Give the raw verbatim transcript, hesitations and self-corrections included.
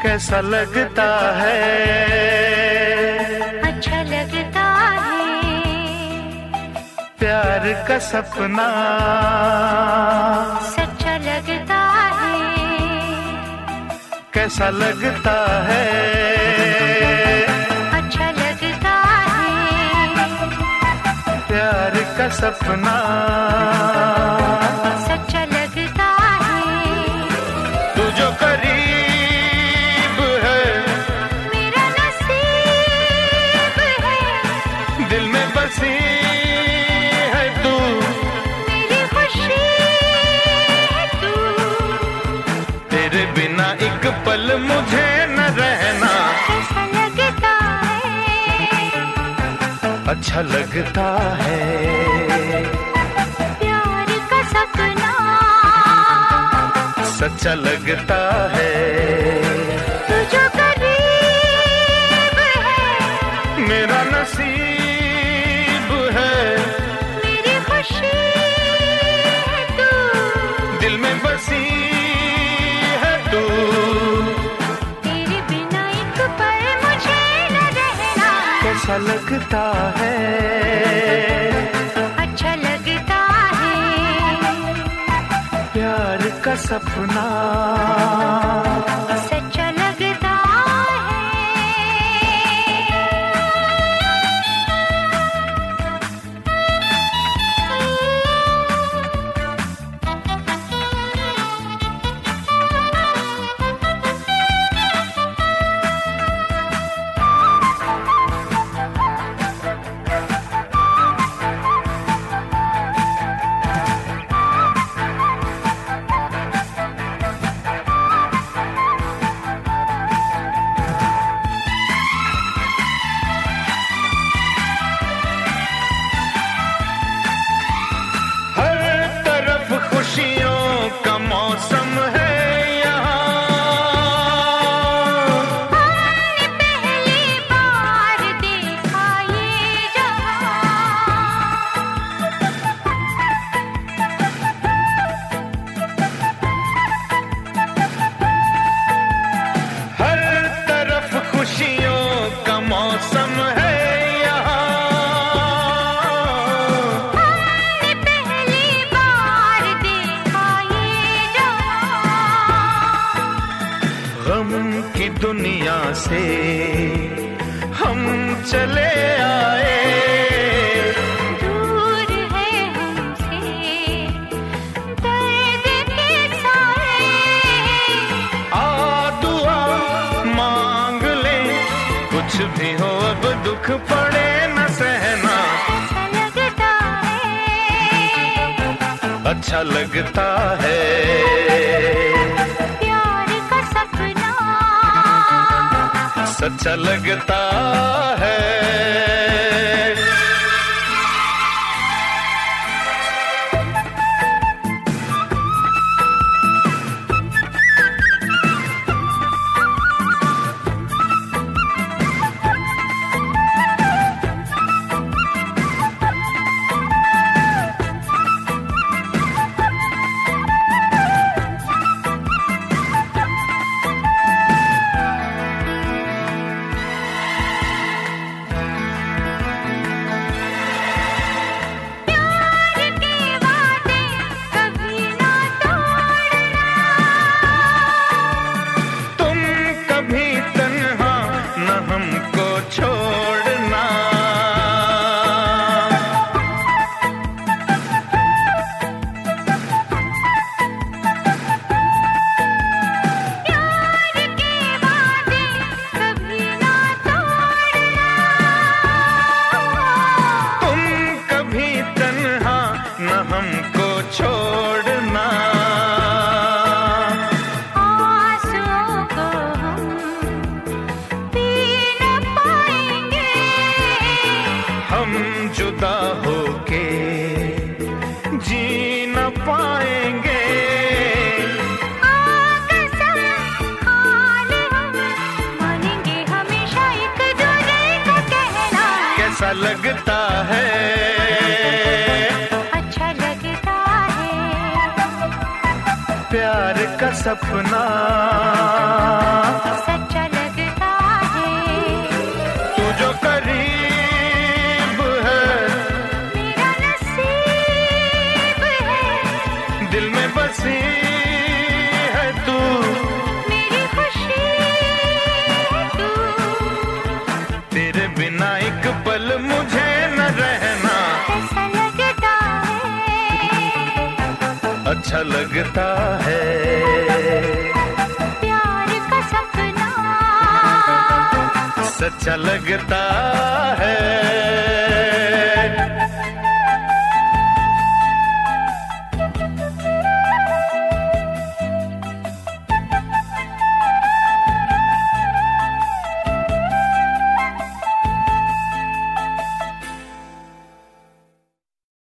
कैसा लगता है, अच्छा लगता है, प्यार का सपना सच्चा लगता है, कैसा लगता है, अच्छा लगता है, प्यार का सपना सच्चा लगता है। तू जो करीब है मेरा नसीब है, दिल में बसी है तू, मेरी खुशी है तू, तेरे बिना एक पल मुझे न रहना। कैसा लगता है, अच्छा लगता है, प्यार का सपना सच्चा लगता है, तू जो करीब है मेरा नसीब है, मेरी खुशी है तू, दिल में बसी है तू, तेरे बिना एक पल मुझे न रहना। कैसा लगता है, अच्छा लगता है, प्यार का सपना सच्चा लगता है। दुनिया से हम चले आए, दूर है हमसे दर्द के साए, आ दुआ मांग ले, कुछ भी हो अब दुख पड़े न सहना। ऐसा लगता है, अच्छा लगता है, सच्चा लगता है। हमको छोड़ना, आंसुओं को हम पी न पाएंगे, हम जुदा होके जी न पाएंगे, कसम खाने हम मानेंगे हमेशा एक दूसरे को कहना। कैसा लगता है, प्यार का सपना सच्चा लगता है। तू जो करीब है मेरा नसीब है, दिल में बसी है तू, मेरी खुशी है तू। तेरे बिना एक पल मुझे न रहना ऐसा लगता है, अच्छा लगता है। प्यार का सपना सच्चा लगता है।